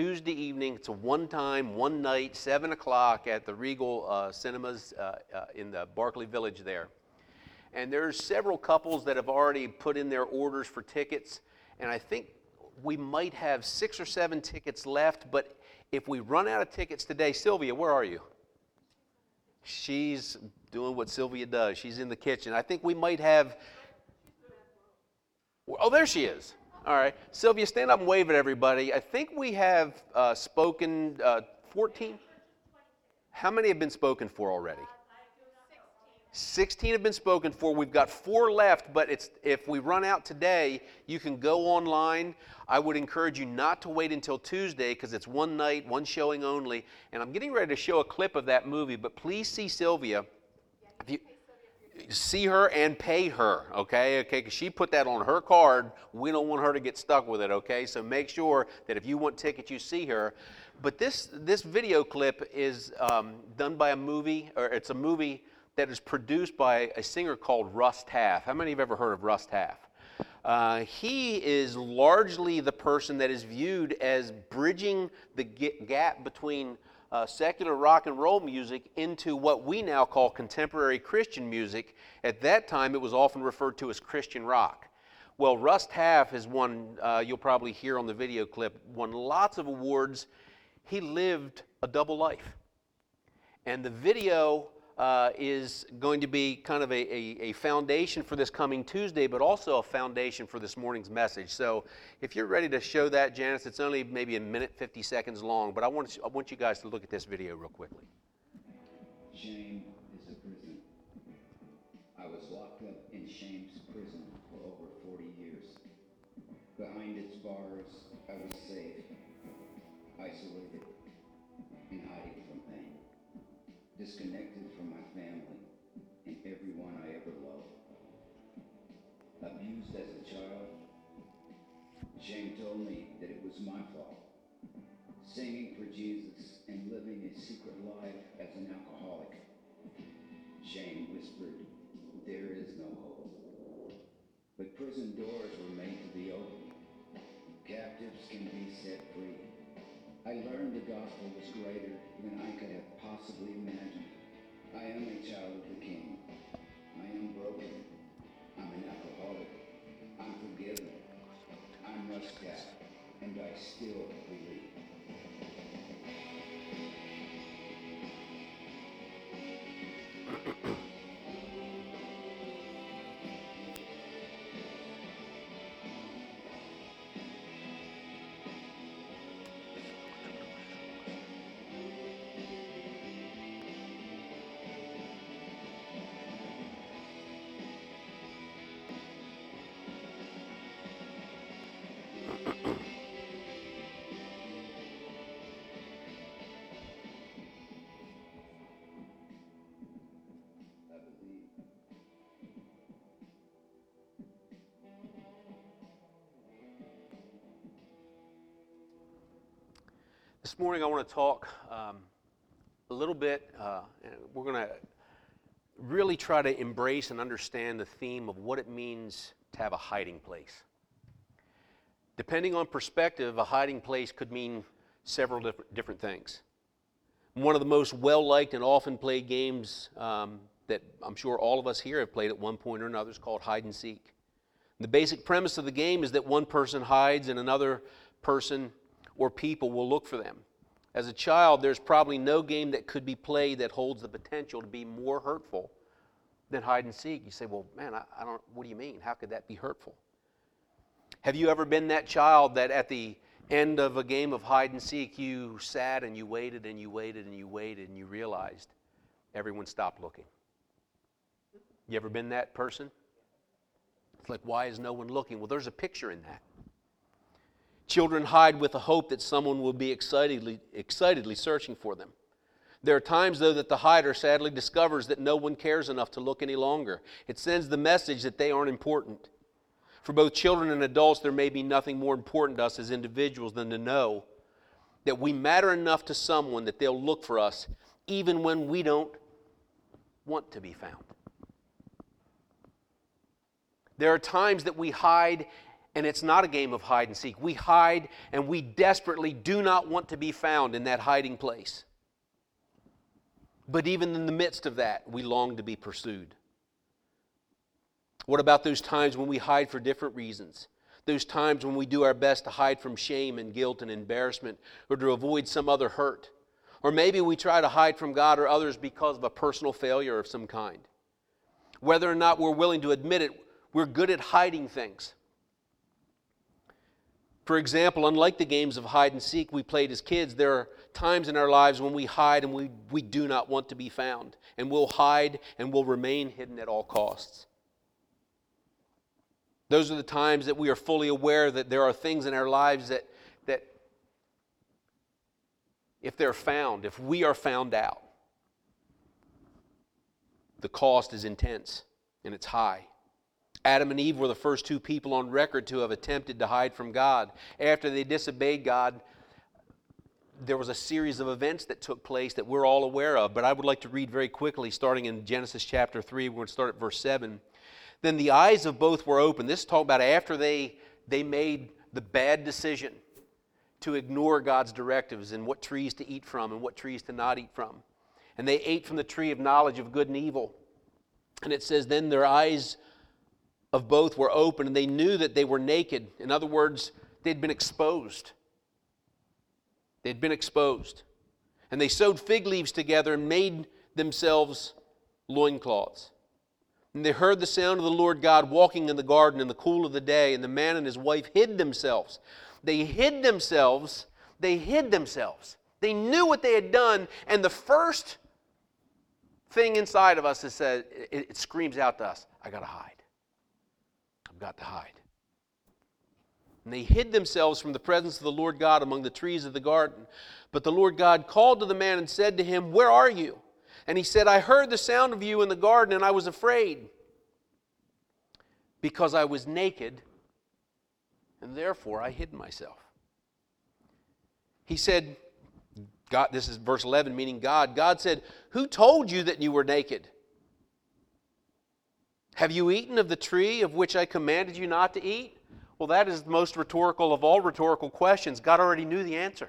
Tuesday evening. It's a one-time, one-night, 7 o'clock at the Regal Cinemas in the Barclay Village there. And there's several couples that have already put in their orders for tickets, and I think we might have 6 or 7 tickets left, but if we run out of tickets today, Sylvia, where are you? She's doing what Sylvia does. She's in the kitchen. I think we might have, oh, there she is. All right. Sylvia, stand up and wave at everybody. I think we have spoken 14. How many have been spoken for already? 16 have been spoken for. We've got 4 left, but if we run out today, you can go online. I would encourage you not to wait until Tuesday because it's one night, one showing only. And I'm getting ready to show a clip of that movie, but please see Sylvia. If you see her and pay her, okay? Because she put that on her card. We don't want her to get stuck with it, okay? So make sure that if you want tickets, you see her. But this video clip is done by a movie, or it's a movie that is produced by a singer called Russ Taff. How many have ever heard of Russ Taff? He is largely the person that is viewed as bridging the gap between secular rock and roll music into what we now call contemporary Christian music. At that time, it was often referred to as Christian rock. Well, Russ Taff has won, you'll probably hear on the video clip, won lots of awards. He lived a double life. And the video is going to be kind of a foundation for this coming Tuesday, but also a foundation for this morning's message. So if you're ready to show that, Janice, it's only maybe 1 minute, 50 seconds long, but I want you guys to look at this video real quickly. Shame is a prison. I was locked up in shame's prison for over 40 years. Behind its bars, I was safe, isolated, and hiding from pain. Disconnected from my family and everyone I ever loved. Abused as a child. Shame told me that it was my fault. Singing for Jesus and living a secret life as an alcoholic. Shame whispered, there is no hope. But prison doors were made to be opened. Captives can be set free. I learned the gospel was greater than I could have possibly imagined. I am a child of the King. I am broken. I'm an alcoholic. I'm forgiven. I'm Russ Taff, and I still believe. This morning I want to talk a little bit, and we're going to really try to embrace and understand the theme of what it means to have a hiding place. Depending on perspective, a hiding place could mean several different things. One of the most well-liked and often played games that I'm sure all of us here have played at one point or another is called hide and seek. The basic premise of the game is that one person hides and another person or people will look for them. As a child, there's probably no game that could be played that holds the potential to be more hurtful than hide and seek. You say, well, man, I don't, what do you mean? How could that be hurtful? Have you ever been that child that at the end of a game of hide and seek, you sat and you waited and you waited and you waited and you realized everyone stopped looking? You ever been that person? It's like, why is no one looking? Well, there's a picture in that. Children hide with the hope that someone will be excitedly searching for them. There are times, though, that the hider sadly discovers that no one cares enough to look any longer. It sends the message that they aren't important. For both children and adults, there may be nothing more important to us as individuals than to know that we matter enough to someone that they'll look for us even when we don't want to be found. There are times that we hide And it's not a game of hide and seek. We hide and we desperately do not want to be found in that hiding place. But even in the midst of that, we long to be pursued. What about those times when we hide for different reasons? Those times when we do our best to hide from shame and guilt and embarrassment, or to avoid some other hurt. Or maybe we try to hide from God or others because of a personal failure of some kind. Whether or not we're willing to admit it, we're good at hiding things. For example, unlike the games of hide and seek we played as kids, there are times in our lives when we hide and we do not want to be found. And we'll hide and we'll remain hidden at all costs. Those are the times that we are fully aware that there are things in our lives that if they're found, if we are found out, the cost is intense and it's high. Adam and Eve were the first two people on record to have attempted to hide from God. After they disobeyed God, there was a series of events that took place that we're all aware of. But I would like to read very quickly, starting in Genesis chapter 3. We're going to start at verse 7. Then the eyes of both were open. This is talking about after they made the bad decision to ignore God's directives and what trees to eat from and what trees to not eat from. And they ate from the tree of knowledge of good and evil. And it says, then their eyes of both were open, and they knew that they were naked. In other words, they'd been exposed. They'd been exposed. And they sewed fig leaves together and made themselves loincloths. And they heard the sound of the Lord God walking in the garden in the cool of the day, and the man and his wife hid themselves. They hid themselves. They hid themselves. They knew what they had done, and the first thing inside of us is said, it screams out to us, I got to hide. I've got to hide. And they hid themselves from the presence of the Lord God among the trees of the garden. But the Lord God called to the man and said to him, where are you? And he said, I heard the sound of you in the garden, and I was afraid, because I was naked, and therefore I hid myself. He said, God, this is verse 11, meaning God. God said, who told you that you were naked? Have you eaten of the tree of which I commanded you not to eat? Well, that is the most rhetorical of all rhetorical questions. God already knew the answer.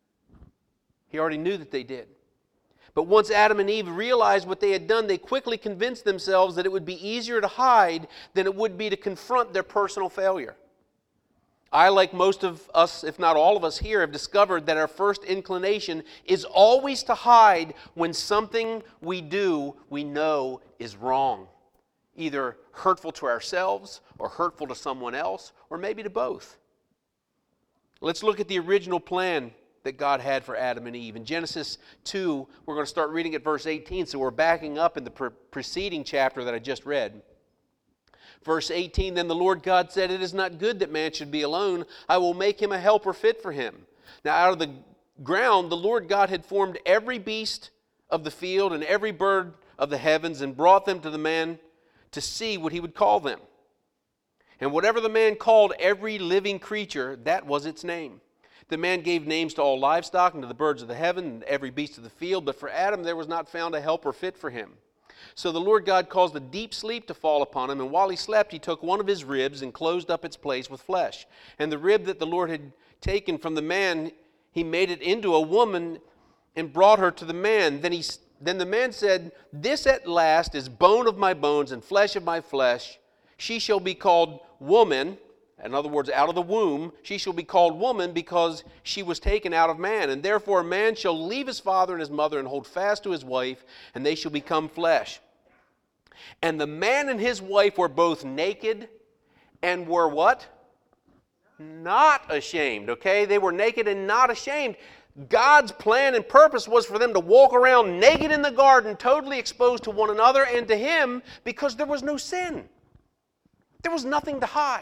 He already knew that they did. But once Adam and Eve realized what they had done, they quickly convinced themselves that it would be easier to hide than it would be to confront their personal failure. I, like most of us, if not all of us here, have discovered that our first inclination is always to hide when something we do we know is wrong. Either hurtful to ourselves or hurtful to someone else, or maybe to both. Let's look at the original plan that God had for Adam and Eve. In Genesis 2, we're going to start reading at verse 18, so we're backing up in the preceding chapter that I just read. Verse 18, then the Lord God said, it is not good that man should be alone. I will make him a helper fit for him. Now out of the ground, the Lord God had formed every beast of the field and every bird of the heavens and brought them to the man to see what he would call them. And whatever the man called every living creature, that was its name. The man gave names to all livestock and to the birds of the heaven and every beast of the field, but for Adam there was not found a helper fit for him. So the Lord God caused a deep sleep to fall upon him, and while he slept he took one of his ribs and closed up its place with flesh. And the rib that the Lord had taken from the man, he made it into a woman and brought her to the man. Then the man said, this at last is bone of my bones and flesh of my flesh. She shall be called woman. In other words, out of the womb, she shall be called woman because she was taken out of man. And therefore a man shall leave his father and his mother and hold fast to his wife, and they shall become flesh. And the man and his wife were both naked and were what? Not ashamed, okay? They were naked and not ashamed. God's plan and purpose was for them to walk around naked in the garden, totally exposed to one another and to him, because there was no sin. There was nothing to hide.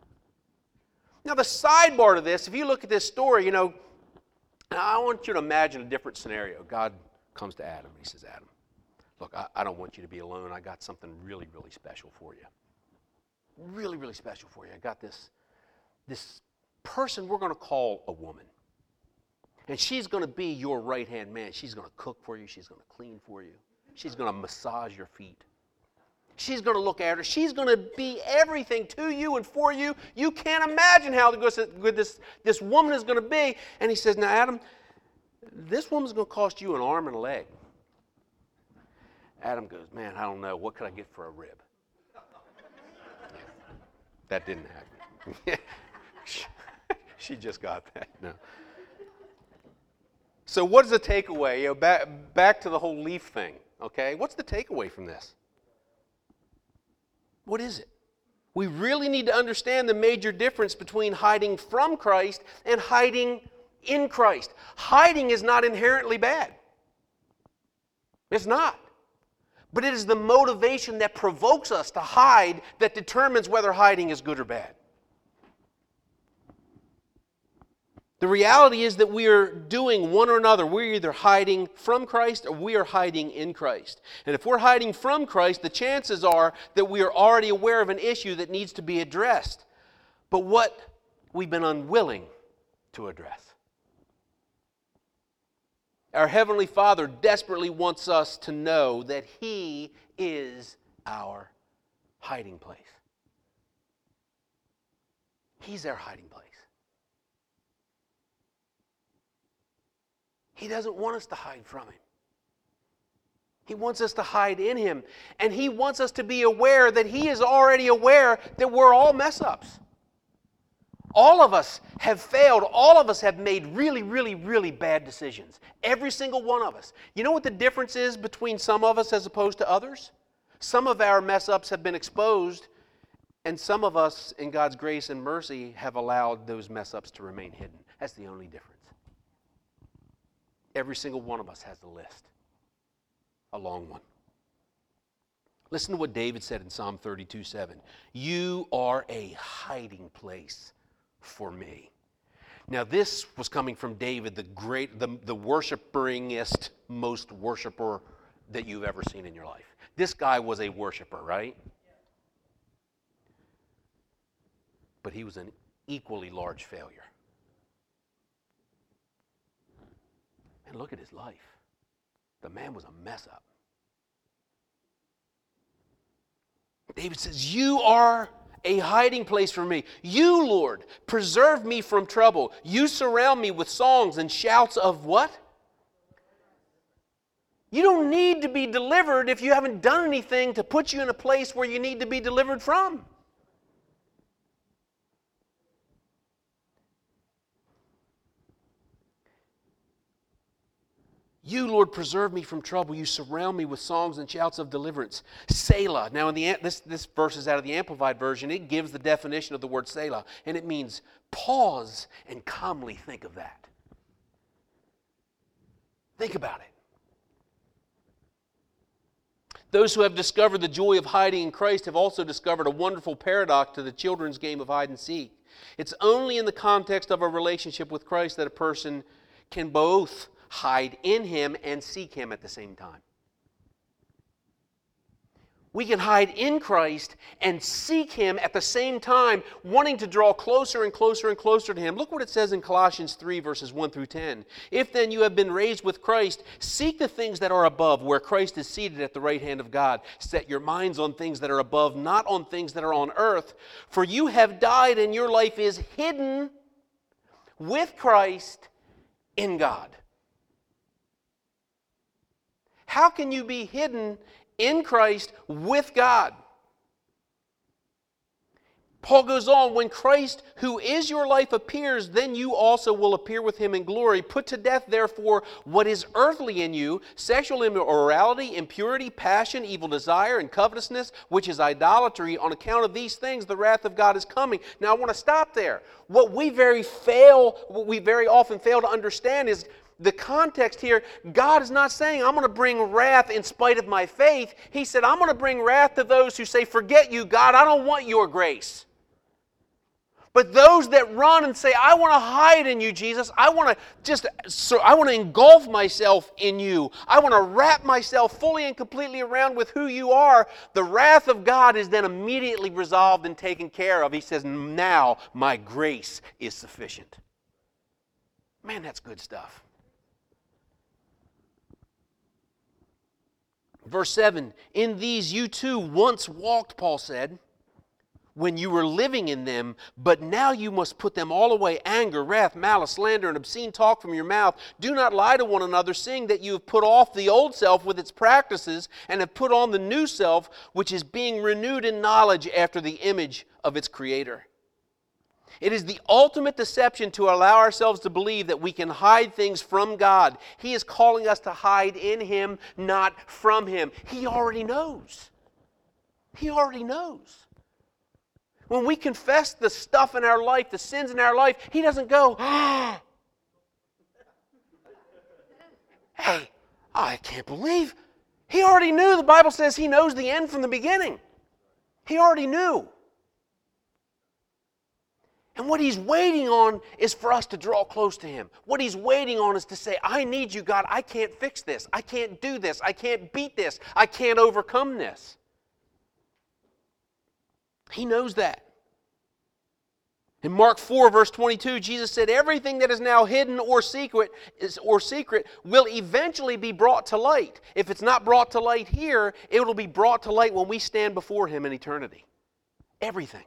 Now the sidebar to this, if you look at this story, I want you to imagine a different scenario. God comes to Adam and he says, Adam, look, I don't want you to be alone. I got something really, really special for you. Really, really special for you. I got this person we're going to call a woman. And she's going to be your right-hand man. She's going to cook for you. She's going to clean for you. She's going to massage your feet. She's going to look after her. She's going to be everything to you and for you. You can't imagine how good this woman is going to be. And he says, now, Adam, this woman's going to cost you an arm and a leg. Adam goes, man, I don't know. What could I get for a rib? That didn't happen. She just got that. No. So what is the takeaway? Back to the whole leaf thing. Okay, what's the takeaway from this? What is it? We really need to understand the major difference between hiding from Christ and hiding in Christ. Hiding is not inherently bad. It's not. But it is the motivation that provokes us to hide that determines whether hiding is good or bad. The reality is that we are doing one or another. We're either hiding from Christ or we are hiding in Christ. And if we're hiding from Christ, the chances are that we are already aware of an issue that needs to be addressed, but what we've been unwilling to address. Our Heavenly Father desperately wants us to know that He is our hiding place. He's our hiding place. He doesn't want us to hide from Him. He wants us to hide in Him. And He wants us to be aware that He is already aware that we're all mess-ups. All of us have failed. All of us have made really, really, really bad decisions. Every single one of us. You know what the difference is between some of us as opposed to others? Some of our mess-ups have been exposed, and some of us, in God's grace and mercy, have allowed those mess-ups to remain hidden. That's the only difference. Every single one of us has a list. A long one. Listen to what David said in Psalm 32:7. You are a hiding place for me. Now this was coming from David, the worshiperingest, most worshiper that you've ever seen in your life. This guy was a worshiper, right? But he was an equally large failure. And look at his life. The man was a mess up. David says, you are a hiding place for me. You, Lord, preserve me from trouble. You surround me with songs and shouts of what? You don't need to be delivered if you haven't done anything to put you in a place where you need to be delivered from. You, Lord, preserve me from trouble. You surround me with songs and shouts of deliverance. Selah. Now, this verse is out of the Amplified Version. It gives the definition of the word Selah, and it means pause and calmly think of that. Think about it. Those who have discovered the joy of hiding in Christ have also discovered a wonderful paradox to the children's game of hide and seek. It's only in the context of a relationship with Christ that a person can both hide in Him and seek Him at the same time. We can hide in Christ and seek Him at the same time, wanting to draw closer and closer and closer to Him. Look what it says in Colossians 3, verses 1 through 10. If then you have been raised with Christ, seek the things that are above, where Christ is seated at the right hand of God. Set your minds on things that are above, not on things that are on earth. For you have died, and your life is hidden with Christ in God. How can you be hidden in Christ with God? Paul goes on, when Christ, who is your life, appears, then you also will appear with Him in glory. Put to death, therefore, what is earthly in you, sexual immorality, impurity, passion, evil desire, and covetousness, which is idolatry. On account of these things, the wrath of God is coming. Now, I want to stop there. What we very often fail to understand is the context here. God is not saying, I'm going to bring wrath in spite of my faith. He said, I'm going to bring wrath to those who say, forget you, God, I don't want your grace. But those that run and say, I want to hide in you, Jesus. I want to engulf myself in you. I want to wrap myself fully and completely around with who you are. The wrath of God is then immediately resolved and taken care of. He says, now my grace is sufficient. Man, that's good stuff. Verse 7, in these you too once walked, Paul said, when you were living in them, but now you must put them all away: anger, wrath, malice, slander, and obscene talk from your mouth. Do not lie to one another, seeing that you have put off the old self with its practices and have put on the new self, which is being renewed in knowledge after the image of its creator. It is the ultimate deception to allow ourselves to believe that we can hide things from God. He is calling us to hide in Him, not from Him. He already knows. He already knows. When we confess the stuff in our life, the sins in our life, He doesn't go, hey, I can't believe. He already knew. The Bible says He knows the end from the beginning. He already knew. And what He's waiting on is for us to draw close to Him. What He's waiting on is to say, I need you, God. I can't fix this. I can't do this. I can't beat this. I can't overcome this. He knows that. In Mark 4, verse 22, Jesus said, everything that is now hidden or secret will eventually be brought to light. If it's not brought to light here, it will be brought to light when we stand before Him in eternity. Everything.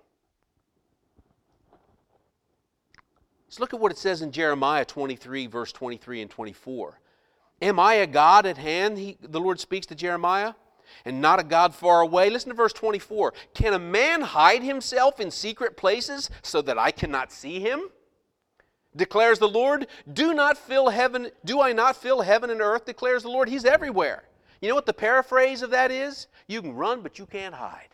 Let's look at what it says in Jeremiah 23, verse 23 and 24. Am I a God at hand, the Lord speaks to Jeremiah, and not a God far away? Listen to verse 24. Can a man hide himself in secret places so that I cannot see him? Declares the Lord. Do I not fill heaven and earth, declares the Lord. He's everywhere. You know what the paraphrase of that is? You can run, but you can't hide.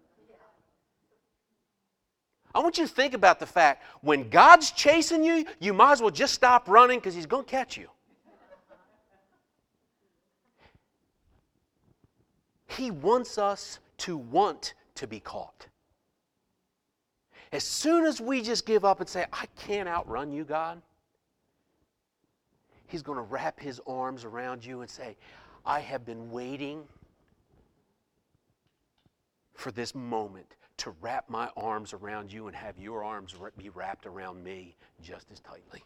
I want you to think about the fact, when God's chasing you, you might as well just stop running because He's going to catch you. He wants us to want to be caught. As soon as we just give up and say, I can't outrun you, God, He's going to wrap His arms around you and say, I have been waiting for this moment to wrap my arms around you and have your arms be wrapped around me just as tightly.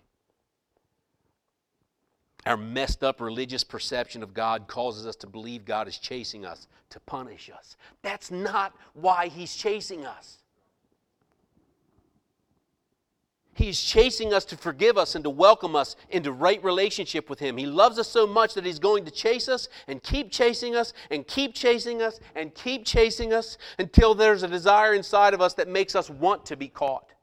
Our messed up religious perception of God causes us to believe God is chasing us to punish us. That's not why He's chasing us. He's chasing us to forgive us and to welcome us into right relationship with Him. He loves us so much that He's going to chase us and keep chasing us and keep chasing us and keep chasing us until there's a desire inside of us that makes us want to be caught.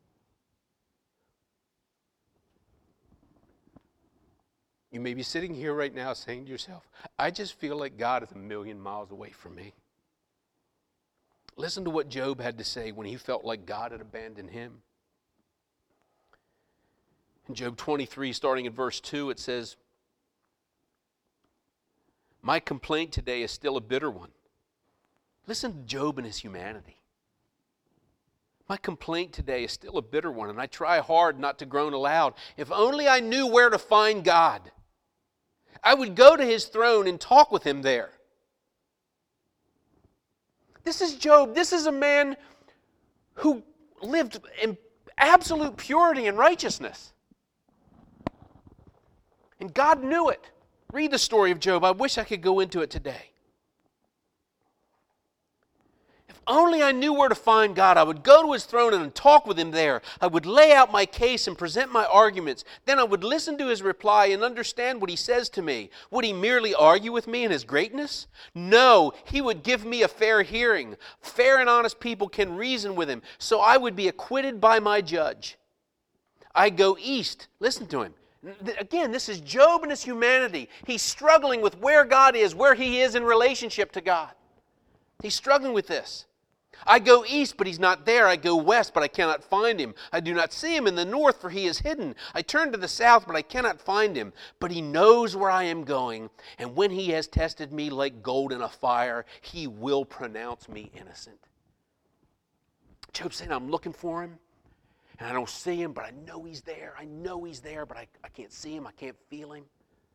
You may be sitting here right now saying to yourself, I just feel like God is a million miles away from me. Listen to what Job had to say when he felt like God had abandoned him. In Job 23, starting at verse 2, it says, my complaint today is still a bitter one. Listen to Job and his humanity. My complaint today is still a bitter one, and I try hard not to groan aloud. If only I knew where to find God. I would go to His throne and talk with Him there. This is Job. This is a man who lived in absolute purity and righteousness. And God knew it. Read the story of Job. I wish I could go into it today. If only I knew where to find God, I would go to His throne and talk with Him there. I would lay out my case and present my arguments. Then I would listen to His reply and understand what He says to me. Would He merely argue with me in His greatness? No, He would give me a fair hearing. Fair and honest people can reason with Him, so I would be acquitted by my judge. I go east. Listen to him. Again, this is Job and his humanity. He's struggling with where God is, where he is in relationship to God. He's struggling with this. I go east, but He's not there. I go west, but I cannot find Him. I do not see Him in the north, for He is hidden. I turn to the south, but I cannot find Him. But He knows where I am going, and when He has tested me like gold in a fire, He will pronounce me innocent. Job's saying, I'm looking for Him, and I don't see Him, but I know He's there. I know He's there, but I can't see Him. I can't feel Him.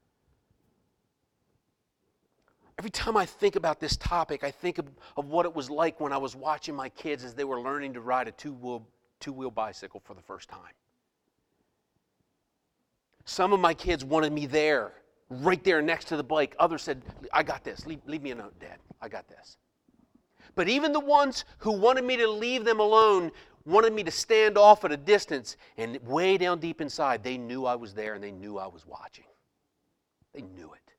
Every time I think about this topic, I think of what it was like when I was watching my kids as they were learning to ride a two-wheel bicycle for the first time. Some of my kids wanted me there right there next to the bike. Others said, I got this. Leave me a note, Dad. I got this. But even the ones who wanted me to leave them alone wanted me to stand off at a distance, and way down deep inside, they knew I was there and they knew I was watching. They knew it.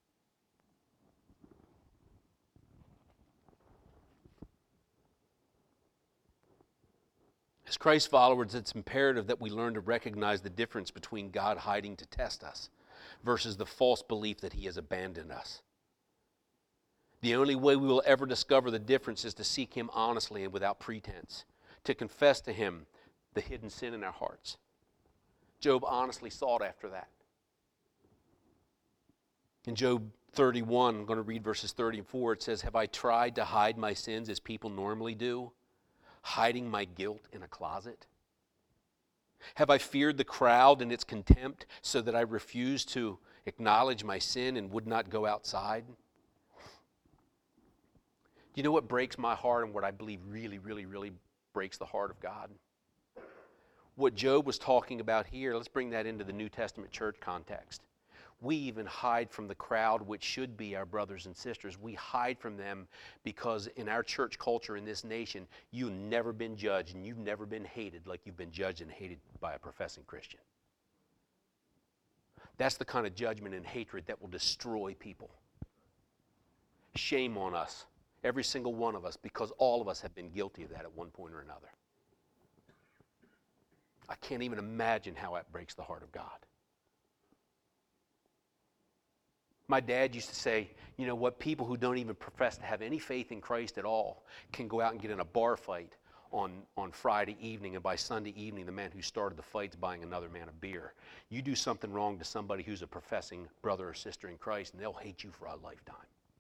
As Christ followers, it's imperative that we learn to recognize the difference between God hiding to test us versus the false belief that He has abandoned us. The only way we will ever discover the difference is to seek Him honestly and without pretense, to confess to Him the hidden sin in our hearts. Job honestly sought after that. In Job 31, I'm going to read verses 30 and 4, it says, "Have I tried to hide my sins as people normally do, hiding my guilt in a closet? Have I feared the crowd and its contempt so that I refused to acknowledge my sin and would not go outside?" Do you know what breaks my heart and what I believe really, really, really breaks the heart of God? What Job was talking about here, let's bring that into the New Testament church context. We even hide from the crowd, which should be our brothers and sisters. We hide from them because in our church culture in this nation, you've never been judged and you've never been hated like you've been judged and hated by a professing Christian. That's the kind of judgment and hatred that will destroy people. Shame on us, every single one of us, because all of us have been guilty of that at one point or another. I can't even imagine how that breaks the heart of God. My dad used to say, you know what, people who don't even profess to have any faith in Christ at all can go out and get in a bar fight on Friday evening, and by Sunday evening, the man who started the fight's buying another man a beer. You do something wrong to somebody who's a professing brother or sister in Christ, and they'll hate you for a lifetime.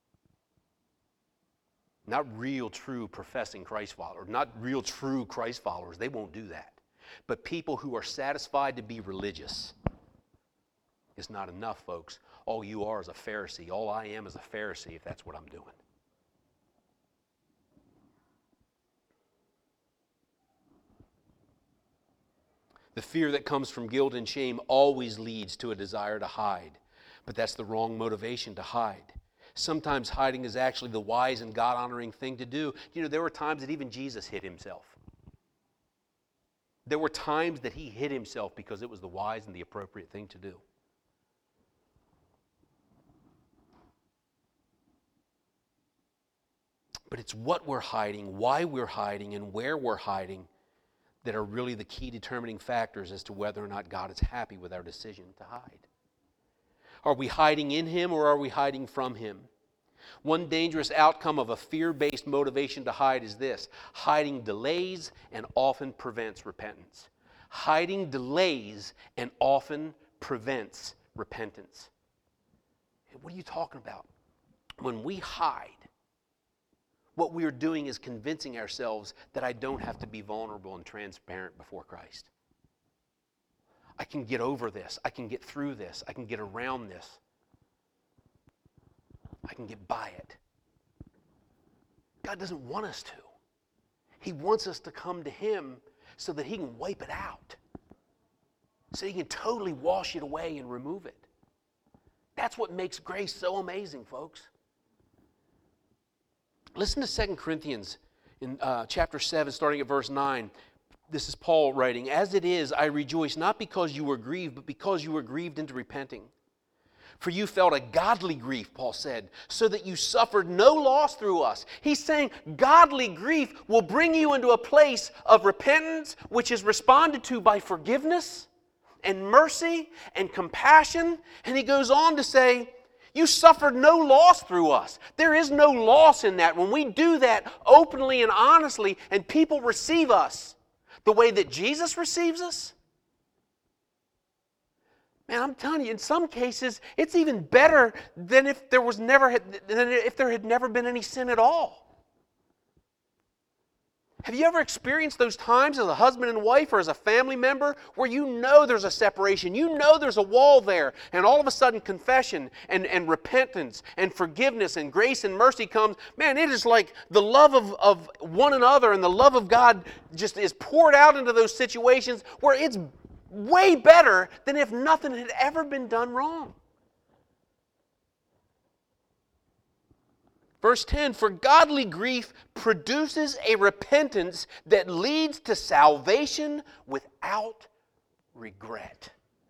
Not real, true professing Christ followers, not real, true Christ followers, they won't do that. But people who are satisfied to be religious is not enough, folks. All you are is a Pharisee. All I am is a Pharisee if that's what I'm doing. The fear that comes from guilt and shame always leads to a desire to hide, but that's the wrong motivation to hide. Sometimes hiding is actually the wise and God-honoring thing to do. You know, there were times that even Jesus hid himself. There were times that he hid himself because it was the wise and the appropriate thing to do. But it's what we're hiding, why we're hiding, and where we're hiding that are really the key determining factors as to whether or not God is happy with our decision to hide. Are we hiding in Him or are we hiding from Him? One dangerous outcome of a fear-based motivation to hide is this: hiding delays and often prevents repentance. Hiding delays and often prevents repentance. What are you talking about? When we hide, what we are doing is convincing ourselves that I don't have to be vulnerable and transparent before Christ. I can get over this. I can get through this. I can get around this. I can get by it. God doesn't want us to. He wants us to come to Him so that He can wipe it out. So He can totally wash it away and remove it. That's what makes grace so amazing, folks. Listen to 2 Corinthians in chapter 7, starting at verse 9. This is Paul writing, "As it is, I rejoice, not because you were grieved, but because you were grieved into repenting. For you felt a godly grief," Paul said, "so that you suffered no loss through us." He's saying godly grief will bring you into a place of repentance, which is responded to by forgiveness and mercy and compassion. And he goes on to say, you suffered no loss through us. There is no loss in that. When we do that openly and honestly, and people receive us the way that Jesus receives us, man, I'm telling you, in some cases, it's even better than if there had never been any sin at all. Have you ever experienced those times as a husband and wife or as a family member where you know there's a separation, you know there's a wall there, and all of a sudden confession and repentance and forgiveness and grace and mercy comes? Man, it is like the love of one another and the love of God just is poured out into those situations where it's way better than if nothing had ever been done wrong. Verse 10, for godly grief produces a repentance that leads to salvation without regret.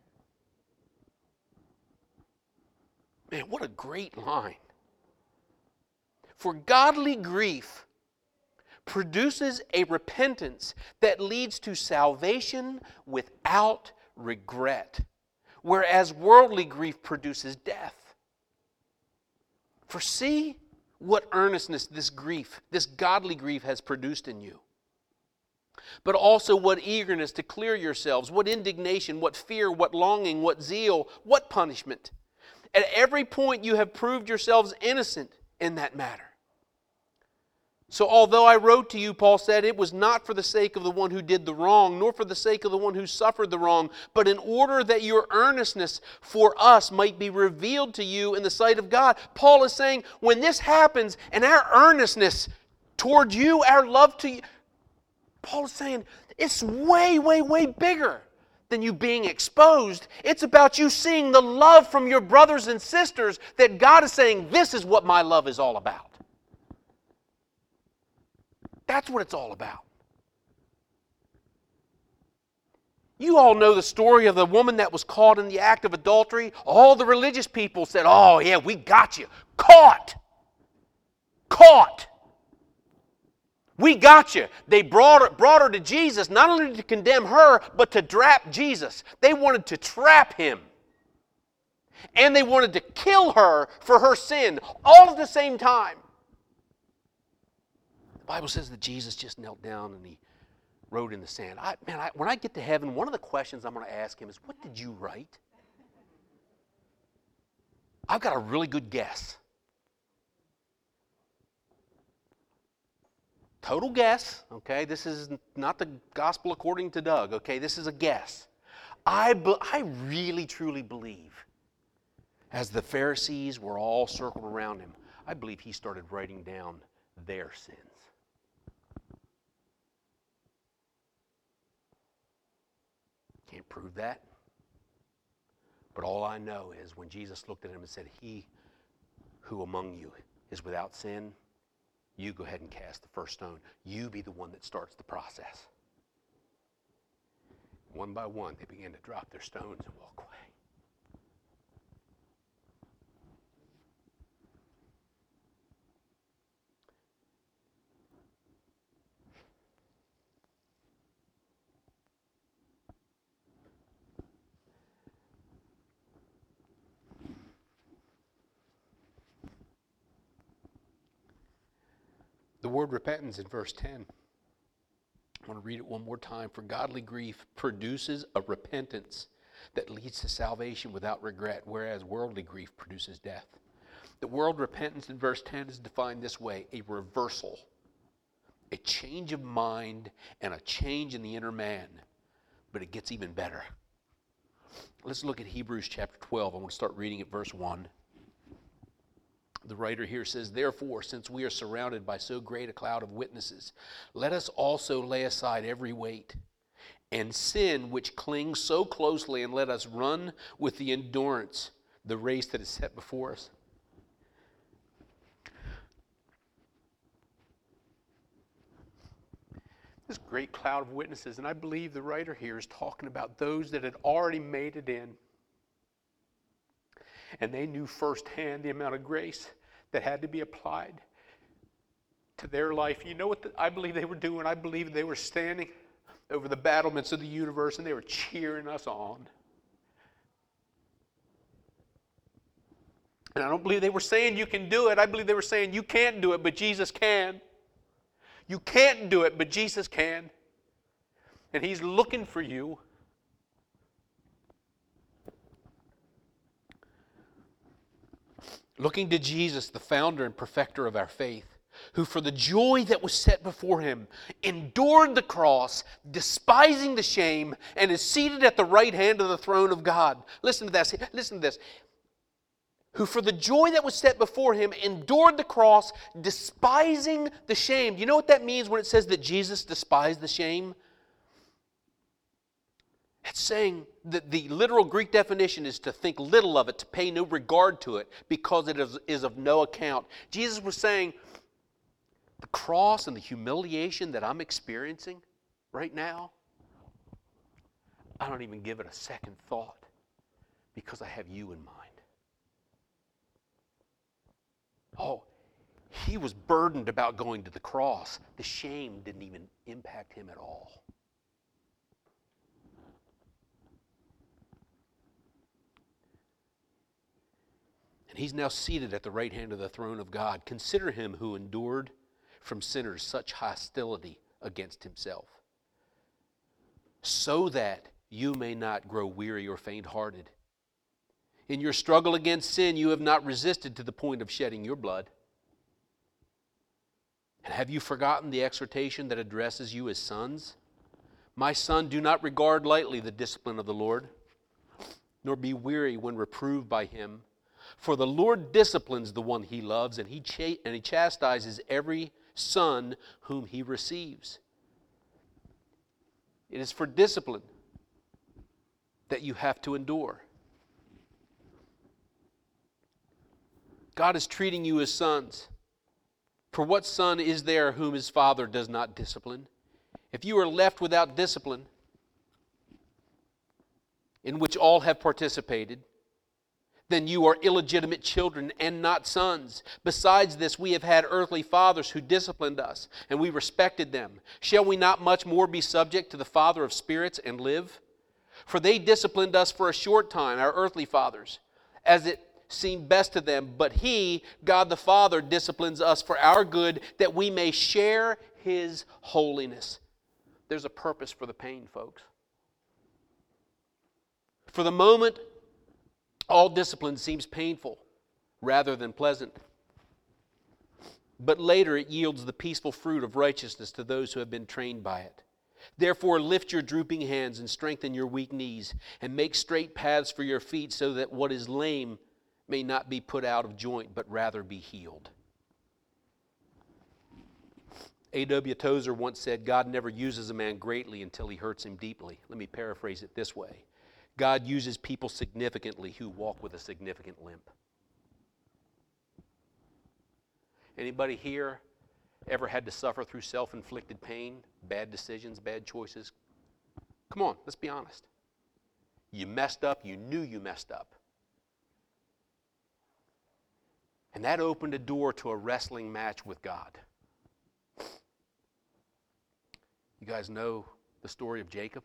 Man, what a great line. For godly grief produces a repentance that leads to salvation without regret, whereas worldly grief produces death. For see what earnestness this grief, this godly grief has produced in you. But also what eagerness to clear yourselves, what indignation, what fear, what longing, what zeal, what punishment. At every point you have proved yourselves innocent in that matter. So although I wrote to you, Paul said, it was not for the sake of the one who did the wrong, nor for the sake of the one who suffered the wrong, but in order that your earnestness for us might be revealed to you in the sight of God. Paul is saying, when this happens, and our earnestness toward you, our love to you, Paul is saying, it's way, way, way bigger than you being exposed. It's about you seeing the love from your brothers and sisters that God is saying, this is what my love is all about. That's what it's all about. You all know the story of the woman that was caught in the act of adultery. All the religious people said, oh yeah, we got you. Caught. Caught. We got you. They brought her to Jesus, not only to condemn her, but to trap Jesus. They wanted to trap him. And they wanted to kill her for her sin, all at the same time. The Bible says that Jesus just knelt down and he wrote in the sand. When I get to heaven, one of the questions I'm going to ask him is, what did you write? I've got a really good guess. Total guess, okay? This is not the gospel according to Doug, okay? This is a guess. I really, truly believe, as the Pharisees were all circled around him, I believe he started writing down their sins. Can't prove that. But all I know is when Jesus looked at him and said, he who among you is without sin, you go ahead and cast the first stone. You be the one that starts the process. One by one, they began to drop their stones and walk away. The word repentance in verse 10. I want to read it one more time. For godly grief produces a repentance that leads to salvation without regret, whereas worldly grief produces death. The word repentance in verse 10 is defined this way: a reversal, a change of mind, and a change in the inner man. But it gets even better. Let's look at Hebrews chapter 12. I want to start reading at verse 1. The writer here says, therefore, since we are surrounded by so great a cloud of witnesses, let us also lay aside every weight and sin which clings so closely, and let us run with the endurance the race that is set before us. This great cloud of witnesses, and I believe the writer here is talking about those that had already made it in. And they knew firsthand the amount of grace that had to be applied to their life. You know what I believe they were doing? I believe they were standing over the battlements of the universe and they were cheering us on. And I don't believe they were saying you can do it. I believe they were saying you can't do it, but Jesus can. You can't do it, but Jesus can. And he's looking for you. Looking to Jesus, the founder and perfecter of our faith, who for the joy that was set before him endured the cross, despising the shame, and is seated at the right hand of the throne of God. Listen to this. Listen to this. Who for the joy that was set before him endured the cross, despising the shame. You know what that means when it says that Jesus despised the shame? It's saying that the literal Greek definition is to think little of it, to pay no regard to it, because it is of no account. Jesus was saying, the cross and the humiliation that I'm experiencing right now, I don't even give it a second thought because I have you in mind. Oh, he was burdened about going to the cross. The shame didn't even impact him at all. And he's now seated at the right hand of the throne of God. Consider him who endured from sinners such hostility against himself, so that you may not grow weary or faint-hearted. In your struggle against sin, you have not resisted to the point of shedding your blood. And have you forgotten the exhortation that addresses you as sons? My son, do not regard lightly the discipline of the Lord, nor be weary when reproved by him. For the Lord disciplines the one he loves, and he chastises every son whom he receives. It is for discipline that you have to endure. God is treating you as sons. For what son is there whom his father does not discipline? If you are left without discipline, in which all have participated, then you are illegitimate children and not sons. Besides this, we have had earthly fathers who disciplined us, and we respected them. Shall we not much more be subject to the Father of spirits and live? For they disciplined us for a short time, our earthly fathers, as it seemed best to them. But He, God the Father, disciplines us for our good, that we may share His holiness. There's a purpose for the pain, folks. For the moment, all discipline seems painful rather than pleasant. But later it yields the peaceful fruit of righteousness to those who have been trained by it. Therefore lift your drooping hands and strengthen your weak knees, and make straight paths for your feet, so that what is lame may not be put out of joint, but rather be healed. A.W. Tozer once said, God never uses a man greatly until he hurts him deeply. Let me paraphrase it this way. God uses people significantly who walk with a significant limp. Anybody here ever had to suffer through self-inflicted pain, bad decisions, bad choices? Come on, let's be honest. You messed up, you knew you messed up. And that opened a door to a wrestling match with God. You guys know the story of Jacob?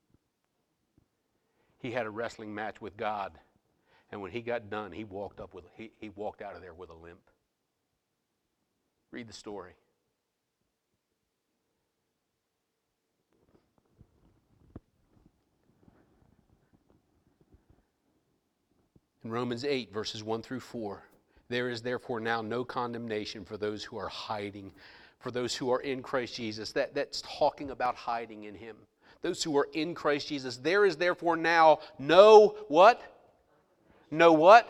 He had a wrestling match with God, and when he got done, he walked out of there with a limp. Read the story. In Romans 8, verses 1 through 4, there is therefore now no condemnation for those who are hiding, for those who are in Christ Jesus. That's talking about hiding in Him. Those who are in Christ Jesus. There is therefore now no what? No what?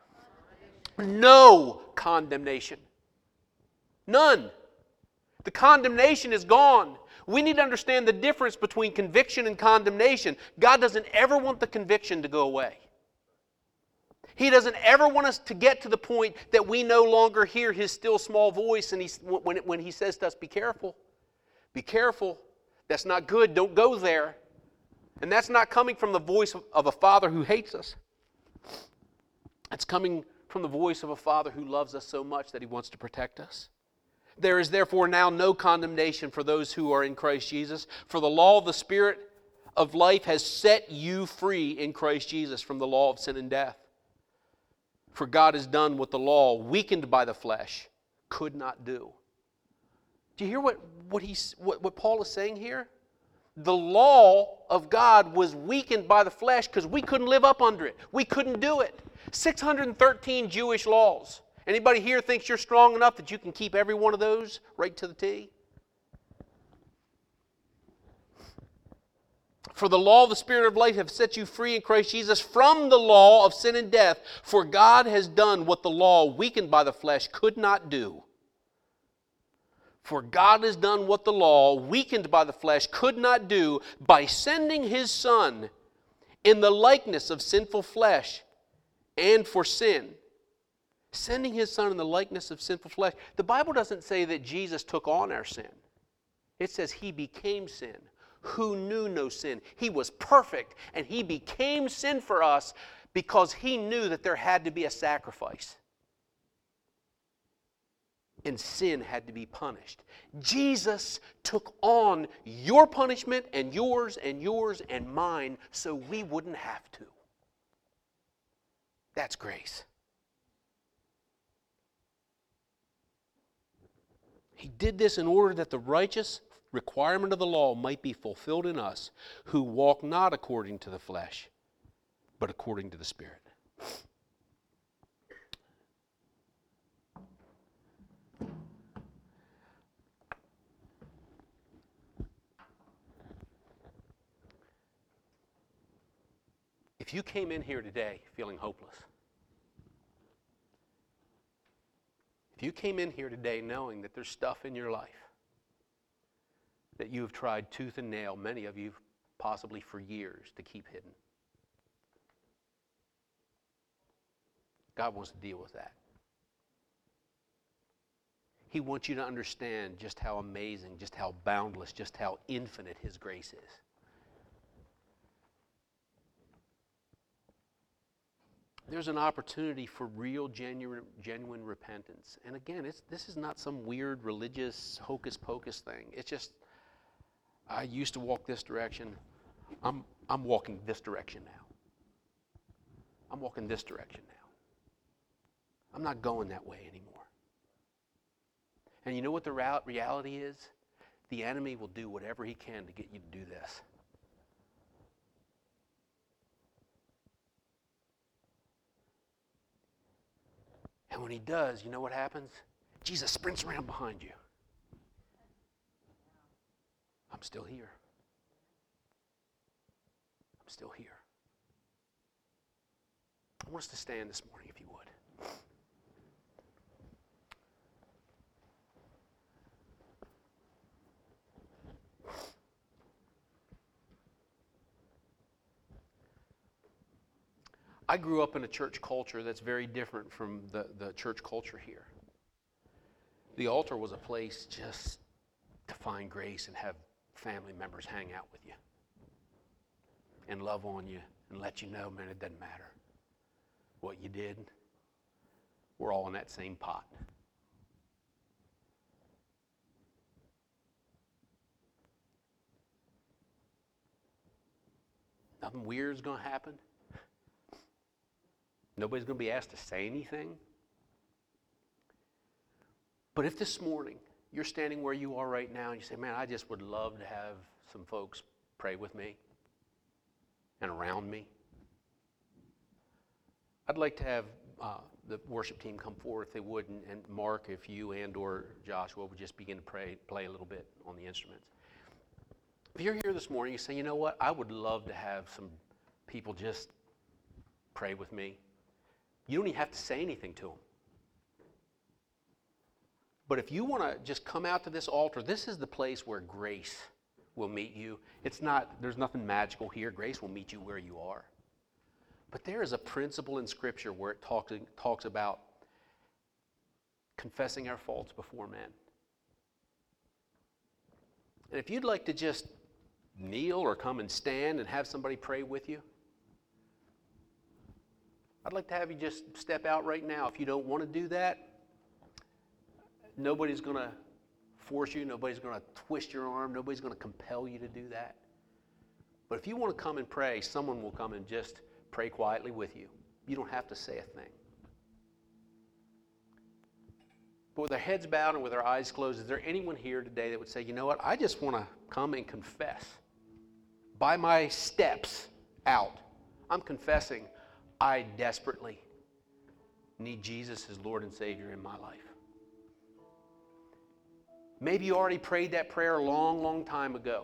No condemnation. None. The condemnation is gone. We need to understand the difference between conviction and condemnation. God doesn't ever want the conviction to go away. He doesn't ever want us to get to the point that we no longer hear His still small voice, and when He says to us, be careful, be careful. That's not good. Don't go there. And that's not coming from the voice of a father who hates us. It's coming from the voice of a Father who loves us so much that He wants to protect us. There is therefore now no condemnation for those who are in Christ Jesus. For the law of the Spirit of life has set you free in Christ Jesus from the law of sin and death. For God has done what the law, weakened by the flesh, could not do. Do you hear what Paul is saying here? The law of God was weakened by the flesh because we couldn't live up under it. We couldn't do it. 613 Jewish laws. Anybody here thinks you're strong enough that you can keep every one of those right to the T? For the law of the Spirit of life have set you free in Christ Jesus from the law of sin and death. For God has done what the law, weakened by the flesh, could not do. For God has done what the law, weakened by the flesh, could not do by sending His Son in the likeness of sinful flesh and for sin. Sending his Son in the likeness of sinful flesh. The Bible doesn't say that Jesus took on our sin. It says he became sin, who knew no sin. He was perfect, and he became sin for us because he knew that there had to be a sacrifice. And sin had to be punished. Jesus took on your punishment and yours and mine so we wouldn't have to. That's grace. He did this in order that the righteous requirement of the law might be fulfilled in us who walk not according to the flesh, but according to the Spirit. If you came in here today feeling hopeless, if you came in here today knowing that there's stuff in your life that you have tried tooth and nail, many of you possibly for years, to keep hidden, God wants to deal with that. He wants you to understand just how amazing, just how boundless, just how infinite His grace is. There's an opportunity for real, genuine repentance. And again, this is not some weird religious hocus-pocus thing. It's just, I used to walk this direction. I'm walking this direction now. I'm walking this direction now. I'm not going that way anymore. And you know what the reality is? The enemy will do whatever he can to get you to do this. And when he does, you know what happens? Jesus sprints around behind you. I'm still here. I'm still here. I want us to stand this morning, if you would. I grew up in a church culture that's very different from the church culture here. The altar was a place just to find grace and have family members hang out with you and love on you and let you know, man, it doesn't matter what you did. We're all in that same pot. Nothing weird is going to happen. Nobody's going to be asked to say anything. But if this morning you're standing where you are right now and you say, man, I just would love to have some folks pray with me and around me, I'd like to have the worship team come forward if they would, and Mark, if you and or Joshua would just begin to play a little bit on the instruments. If you're here this morning, you say, you know what, I would love to have some people just pray with me. You don't even have to say anything to them. But if you want to just come out to this altar, this is the place where grace will meet you. There's nothing magical here. Grace will meet you where you are. But there is a principle in Scripture where it talks about confessing our faults before men. And if you'd like to just kneel or come and stand and have somebody pray with you, I'd like to have you just step out right now. If you don't want to do that, nobody's going to force you. Nobody's going to twist your arm. Nobody's going to compel you to do that. But if you want to come and pray, someone will come and just pray quietly with you. You don't have to say a thing. But with their heads bowed and with their eyes closed, is there anyone here today that would say, you know what, I just want to come and confess. By my steps out, I'm confessing I desperately need Jesus as Lord and Savior in my life. Maybe you already prayed that prayer a long, long time ago.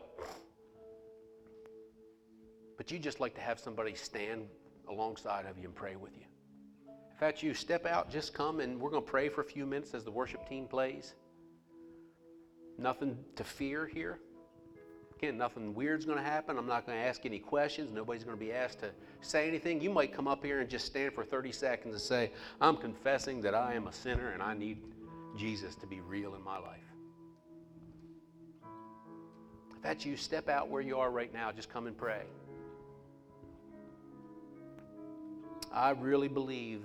But you'd just like to have somebody stand alongside of you and pray with you. If that's you, step out, just come, and we're going to pray for a few minutes as the worship team plays. Nothing to fear here. Again, nothing weird's going to happen. I'm not going to ask any questions. Nobody's going to be asked to say anything. You might come up here and just stand for 30 seconds and say, I'm confessing that I am a sinner and I need Jesus to be real in my life. If that's you, step out where you are right now. Just come and pray. I really believe